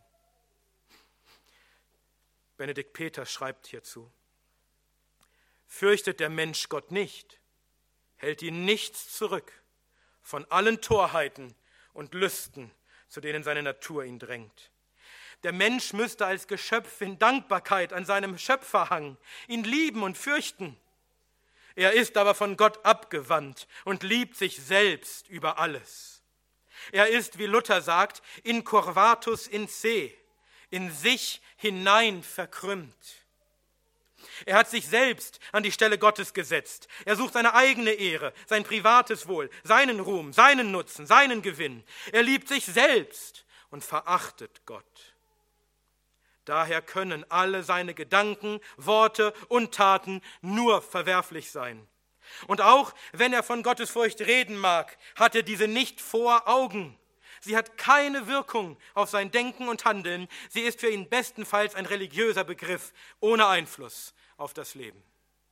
Benedikt Peter schreibt hierzu: Fürchtet der Mensch Gott nicht, hält ihn nichts zurück von allen Torheiten und Lüsten, zu denen seine Natur ihn drängt. Der Mensch müsste als Geschöpf in Dankbarkeit an seinem Schöpfer hangen, ihn lieben und fürchten. Er ist aber von Gott abgewandt und liebt sich selbst über alles. Er ist, wie Luther sagt, incurvatus in se, in sich hinein verkrümmt. Er hat sich selbst an die Stelle Gottes gesetzt. Er sucht seine eigene Ehre, sein privates Wohl, seinen Ruhm, seinen Nutzen, seinen Gewinn. Er liebt sich selbst und verachtet Gott. Daher können alle seine Gedanken, Worte und Taten nur verwerflich sein. Und auch wenn er von Gottesfurcht reden mag, hat er diese nicht vor Augen. Sie hat keine Wirkung auf sein Denken und Handeln. Sie ist für ihn bestenfalls ein religiöser Begriff, ohne Einfluss auf das Leben.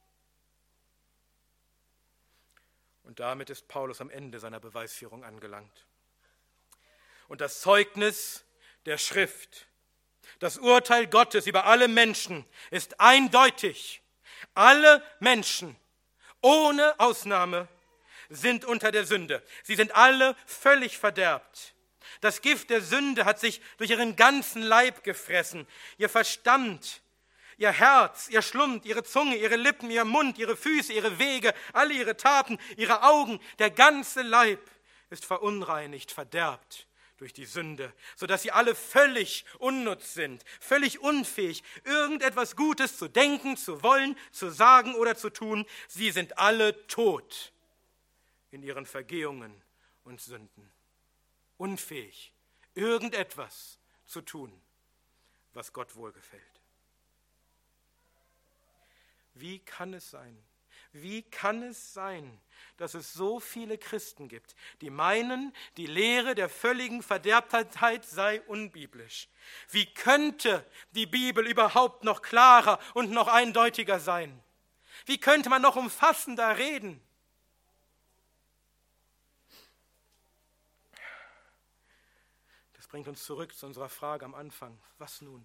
Und damit ist Paulus am Ende seiner Beweisführung angelangt. Und das Zeugnis der Schrift, das Urteil Gottes über alle Menschen ist eindeutig. Alle Menschen, ohne Ausnahme, sind unter der Sünde. Sie sind alle völlig verderbt. Das Gift der Sünde hat sich durch ihren ganzen Leib gefressen. Ihr Verstand, ihr Herz, ihr Schlund, ihre Zunge, ihre Lippen, ihr Mund, ihre Füße, ihre Wege, alle ihre Taten, ihre Augen, der ganze Leib ist verunreinigt, verderbt durch die Sünde, sodass sie alle völlig unnutz sind, völlig unfähig, irgendetwas Gutes zu denken, zu wollen, zu sagen oder zu tun. Sie sind alle tot in ihren Vergehungen und Sünden. Unfähig, irgendetwas zu tun, was Gott wohlgefällt. Wie kann es sein, wie kann es sein, dass es so viele Christen gibt, die meinen, die Lehre der völligen Verderbtheit sei unbiblisch? Wie könnte die Bibel überhaupt noch klarer und noch eindeutiger sein? Wie könnte man noch umfassender reden? Das bringt uns zurück zu unserer Frage am Anfang. Was nun?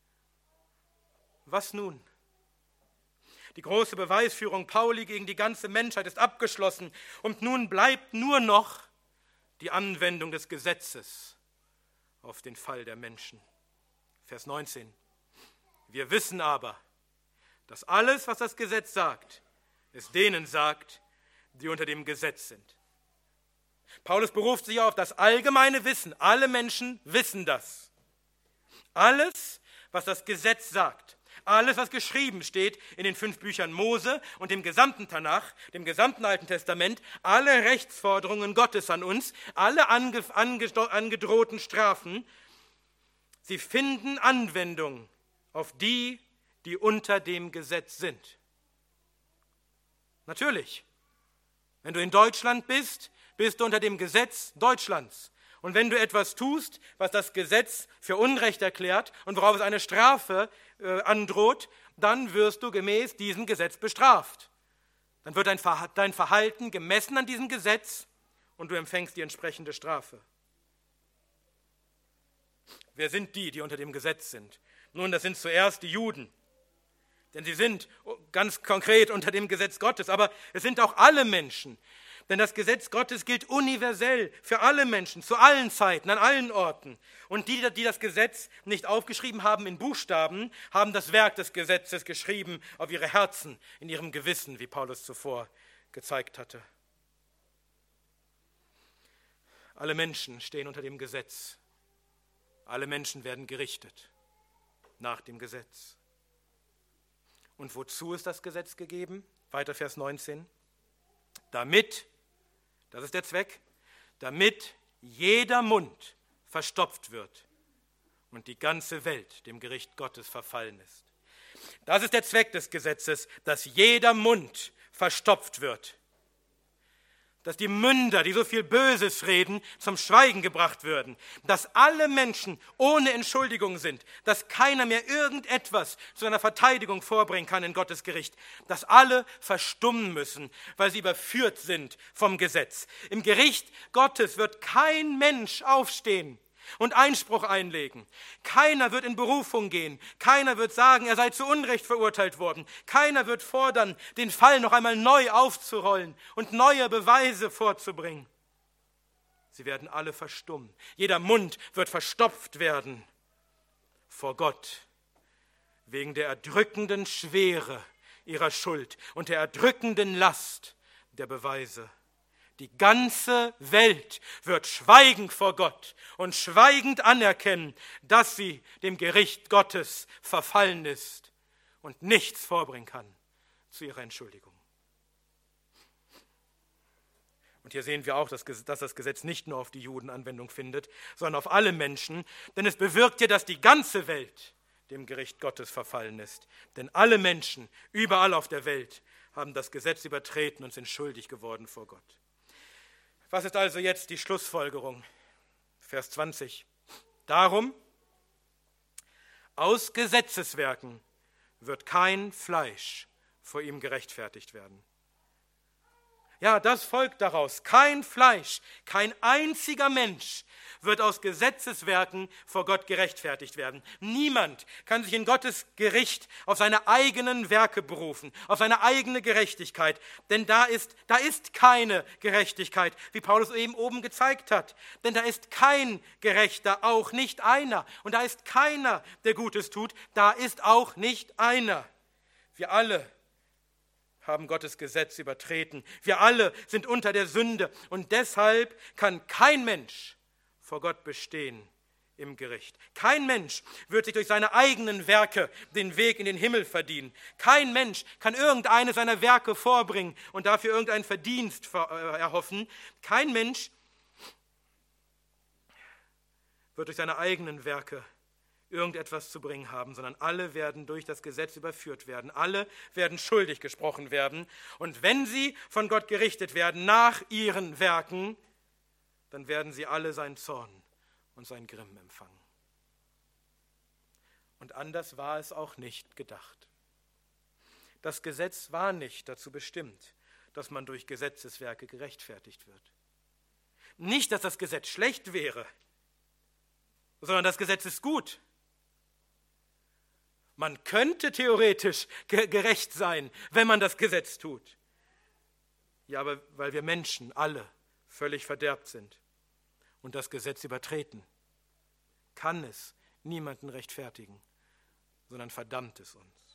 Was nun? Die große Beweisführung Pauli gegen die ganze Menschheit ist abgeschlossen und nun bleibt nur noch die Anwendung des Gesetzes auf den Fall der Menschen. Vers neunzehn. Wir wissen aber, dass alles, was das Gesetz sagt, es denen sagt, die unter dem Gesetz sind. Paulus beruft sich auf das allgemeine Wissen. Alle Menschen wissen das. Alles, was das Gesetz sagt, Alles, was geschrieben steht in den fünf Büchern Mose und dem gesamten Tanach, dem gesamten Alten Testament, alle Rechtsforderungen Gottes an uns, alle ange, ange, angedrohten Strafen, sie finden Anwendung auf die, die unter dem Gesetz sind. Natürlich, wenn du in Deutschland bist, bist du unter dem Gesetz Deutschlands. Und wenn du etwas tust, was das Gesetz für Unrecht erklärt und worauf es eine Strafe äh, androht, dann wirst du gemäß diesem Gesetz bestraft. Dann wird dein, Ver- dein Verhalten gemessen an diesem Gesetz und du empfängst die entsprechende Strafe. Wer sind die, die unter dem Gesetz sind? Nun, das sind zuerst die Juden. Denn sie sind ganz konkret unter dem Gesetz Gottes, aber es sind auch alle Menschen. Denn das Gesetz Gottes gilt universell für alle Menschen, zu allen Zeiten, an allen Orten. Und die, die das Gesetz nicht aufgeschrieben haben in Buchstaben, haben das Werk des Gesetzes geschrieben auf ihre Herzen, in ihrem Gewissen, wie Paulus zuvor gezeigt hatte. Alle Menschen stehen unter dem Gesetz. Alle Menschen werden gerichtet nach dem Gesetz. Und wozu ist das Gesetz gegeben? Weiter Vers neunzehn. Damit, das ist der Zweck, damit jeder Mund verstopft wird und die ganze Welt dem Gericht Gottes verfallen ist. Das ist der Zweck des Gesetzes, dass jeder Mund verstopft wird. Dass die Münder, die so viel Böses reden, zum Schweigen gebracht würden. Dass alle Menschen ohne Entschuldigung sind. Dass keiner mehr irgendetwas zu einer Verteidigung vorbringen kann in Gottes Gericht. Dass alle verstummen müssen, weil sie überführt sind vom Gesetz. Im Gericht Gottes wird kein Mensch aufstehen und Einspruch einlegen. Keiner wird in Berufung gehen. Keiner wird sagen, er sei zu Unrecht verurteilt worden. Keiner wird fordern, den Fall noch einmal neu aufzurollen und neue Beweise vorzubringen. Sie werden alle verstummen. Jeder Mund wird verstopft werden vor Gott wegen der erdrückenden Schwere ihrer Schuld und der erdrückenden Last der Beweise. Die ganze Welt wird schweigen vor Gott und schweigend anerkennen, dass sie dem Gericht Gottes verfallen ist und nichts vorbringen kann zu ihrer Entschuldigung. Und hier sehen wir auch, dass das Gesetz nicht nur auf die Juden Anwendung findet, sondern auf alle Menschen, denn es bewirkt ja, dass die ganze Welt dem Gericht Gottes verfallen ist. Denn alle Menschen überall auf der Welt haben das Gesetz übertreten und sind schuldig geworden vor Gott. Was ist also jetzt die Schlussfolgerung? Vers zwanzig. Darum, aus Gesetzeswerken wird kein Fleisch vor ihm gerechtfertigt werden. Ja, das folgt daraus. Kein Fleisch, kein einziger Mensch wird aus Gesetzeswerken vor Gott gerechtfertigt werden. Niemand kann sich in Gottes Gericht auf seine eigenen Werke berufen, auf seine eigene Gerechtigkeit. Denn da ist, da ist keine Gerechtigkeit, wie Paulus eben oben gezeigt hat. Denn da ist kein Gerechter, auch nicht einer. Und da ist keiner, der Gutes tut, da ist auch nicht einer. Wir alle haben Gottes Gesetz übertreten. Wir alle sind unter der Sünde. Und deshalb kann kein Mensch vor Gott bestehen im Gericht. Kein Mensch wird sich durch seine eigenen Werke den Weg in den Himmel verdienen. Kein Mensch kann irgendeine seiner Werke vorbringen und dafür irgendeinen Verdienst erhoffen. Kein Mensch wird durch seine eigenen Werke irgendetwas zu bringen haben, sondern alle werden durch das Gesetz überführt werden. Alle werden schuldig gesprochen werden. Und wenn sie von Gott gerichtet werden nach ihren Werken, dann werden sie alle seinen Zorn und sein Grimm empfangen. Und anders war es auch nicht gedacht. Das Gesetz war nicht dazu bestimmt, dass man durch Gesetzeswerke gerechtfertigt wird. Nicht, dass das Gesetz schlecht wäre, sondern das Gesetz ist gut. Man könnte theoretisch gerecht sein, wenn man das Gesetz tut. Ja, aber weil wir Menschen alle völlig verderbt sind und das Gesetz übertreten, kann es niemanden rechtfertigen, sondern verdammt es uns.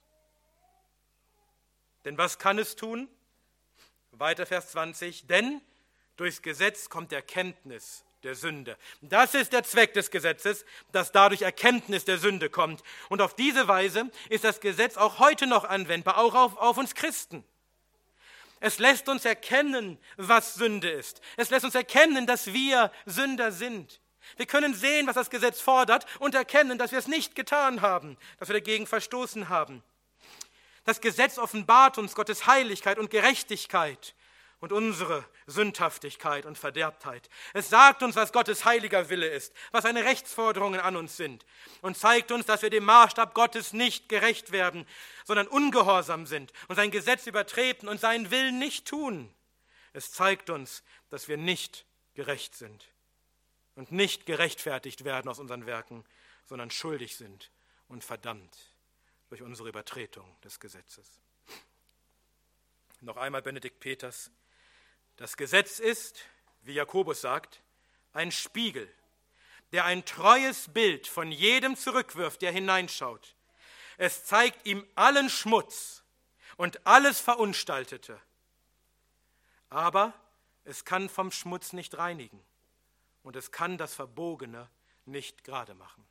Denn was kann es tun? Weiter Vers zwanzig. Denn durchs Gesetz kommt Erkenntnis der Sünde. Das ist der Zweck des Gesetzes, dass dadurch Erkenntnis der Sünde kommt. Und auf diese Weise ist das Gesetz auch heute noch anwendbar, auch auf, auf uns Christen. Es lässt uns erkennen, was Sünde ist. Es lässt uns erkennen, dass wir Sünder sind. Wir können sehen, was das Gesetz fordert und erkennen, dass wir es nicht getan haben, dass wir dagegen verstoßen haben. Das Gesetz offenbart uns Gottes Heiligkeit und Gerechtigkeit und unsere Sündhaftigkeit und Verderbtheit. Es sagt uns, was Gottes heiliger Wille ist, was seine Rechtsforderungen an uns sind und zeigt uns, dass wir dem Maßstab Gottes nicht gerecht werden, sondern ungehorsam sind und sein Gesetz übertreten und seinen Willen nicht tun. Es zeigt uns, dass wir nicht gerecht sind und nicht gerechtfertigt werden aus unseren Werken, sondern schuldig sind und verdammt durch unsere Übertretung des Gesetzes. Noch einmal Benedikt Peters: Das Gesetz ist, wie Jakobus sagt, ein Spiegel, der ein treues Bild von jedem zurückwirft, der hineinschaut. Es zeigt ihm allen Schmutz und alles Verunstaltete. Aber es kann vom Schmutz nicht reinigen und es kann das Verbogene nicht gerade machen.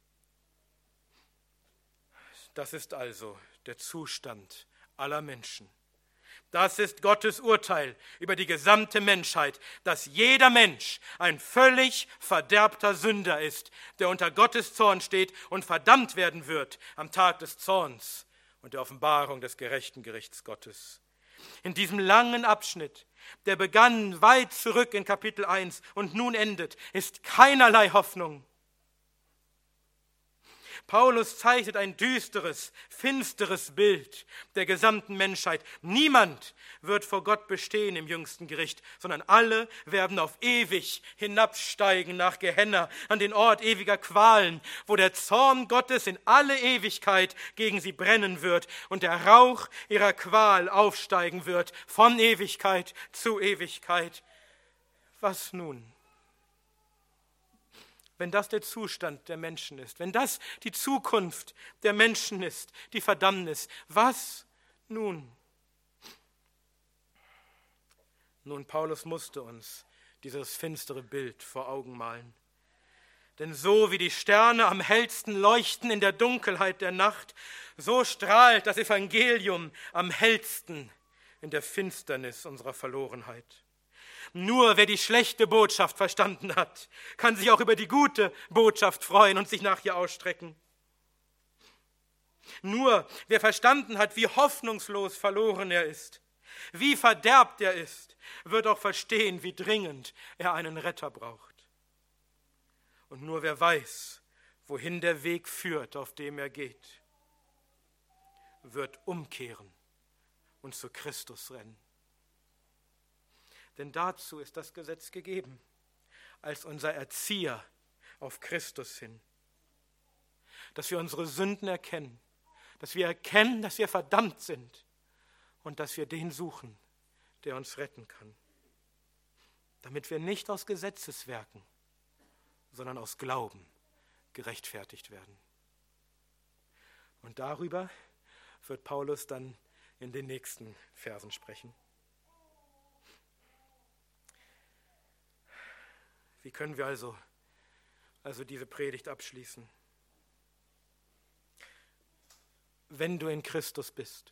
Das ist also der Zustand aller Menschen. Das ist Gottes Urteil über die gesamte Menschheit, dass jeder Mensch ein völlig verderbter Sünder ist, der unter Gottes Zorn steht und verdammt werden wird am Tag des Zorns und der Offenbarung des gerechten Gerichts Gottes. In diesem langen Abschnitt, der begann weit zurück in Kapitel eins und nun endet, ist keinerlei Hoffnung. Paulus zeichnet ein düsteres, finsteres Bild der gesamten Menschheit. Niemand wird vor Gott bestehen im jüngsten Gericht, sondern alle werden auf ewig hinabsteigen nach Gehenna, an den Ort ewiger Qualen, wo der Zorn Gottes in alle Ewigkeit gegen sie brennen wird und der Rauch ihrer Qual aufsteigen wird von Ewigkeit zu Ewigkeit. Was nun? Wenn das der Zustand der Menschen ist, wenn das die Zukunft der Menschen ist, die Verdammnis, was nun? Nun, Paulus musste uns dieses finstere Bild vor Augen malen. Denn so wie die Sterne am hellsten leuchten in der Dunkelheit der Nacht, so strahlt das Evangelium am hellsten in der Finsternis unserer Verlorenheit. Nur wer die schlechte Botschaft verstanden hat, kann sich auch über die gute Botschaft freuen und sich nach ihr ausstrecken. Nur wer verstanden hat, wie hoffnungslos verloren er ist, wie verderbt er ist, wird auch verstehen, wie dringend er einen Retter braucht. Und nur wer weiß, wohin der Weg führt, auf dem er geht, wird umkehren und zu Christus rennen. Denn dazu ist das Gesetz gegeben, als unser Erzieher auf Christus hin. Dass wir unsere Sünden erkennen, dass wir erkennen, dass wir verdammt sind und dass wir den suchen, der uns retten kann. Damit wir nicht aus Gesetzeswerken, sondern aus Glauben gerechtfertigt werden. Und darüber wird Paulus dann in den nächsten Versen sprechen. Wie können wir also, also diese Predigt abschließen? Wenn du in Christus bist,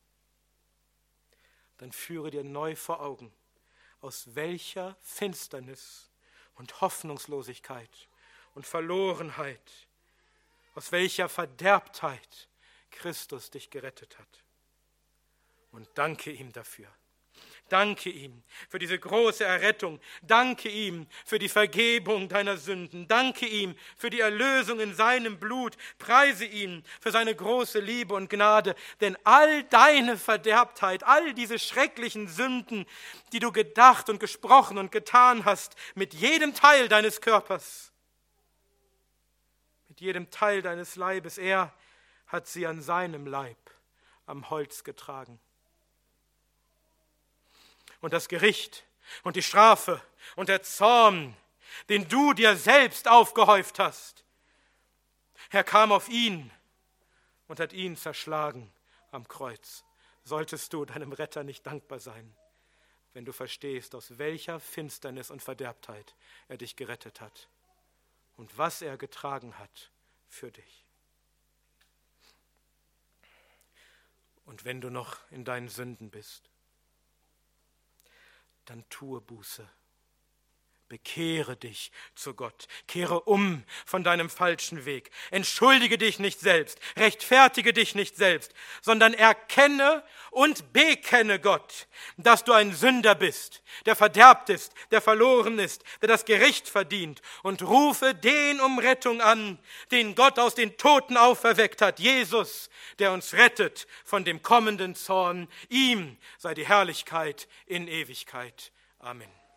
dann führe dir neu vor Augen, aus welcher Finsternis und Hoffnungslosigkeit und Verlorenheit, aus welcher Verderbtheit Christus dich gerettet hat. Und danke ihm dafür. Danke ihm für diese große Errettung. Danke ihm für die Vergebung deiner Sünden. Danke ihm für die Erlösung in seinem Blut. Preise ihn für seine große Liebe und Gnade. Denn all deine Verderbtheit, all diese schrecklichen Sünden, die du gedacht und gesprochen und getan hast, mit jedem Teil deines Körpers, mit jedem Teil deines Leibes, er hat sie an seinem Leib am Holz getragen. Und das Gericht und die Strafe und der Zorn, den du dir selbst aufgehäuft hast, er kam auf ihn und hat ihn zerschlagen am Kreuz. Solltest du deinem Retter nicht dankbar sein, wenn du verstehst, aus welcher Finsternis und Verderbtheit er dich gerettet hat und was er getragen hat für dich. Und wenn du noch in deinen Sünden bist, dann tue Buße. Bekehre dich zu Gott. Kehre um von deinem falschen Weg. Entschuldige dich nicht selbst. Rechtfertige dich nicht selbst, sondern erkenne und bekenne Gott, dass du ein Sünder bist, der verderbt ist, der verloren ist, der das Gericht verdient, und rufe den um Rettung an, den Gott aus den Toten auferweckt hat, Jesus, der uns rettet von dem kommenden Zorn. Ihm sei die Herrlichkeit in Ewigkeit. Amen.